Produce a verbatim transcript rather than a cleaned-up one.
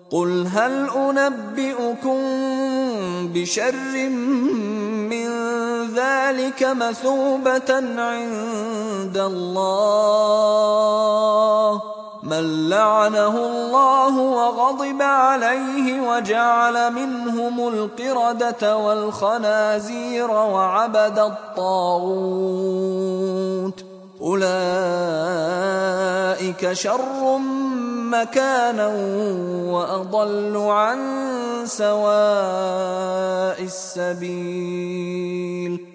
قل هل أنبئكم بشر من ذلك مثوبة عند الله من لعنه الله وغضب عليه وجعل منهم القردة والخنازير وعبد الطاغوت أولئك شر مكانا وأضل عن سواء السبيل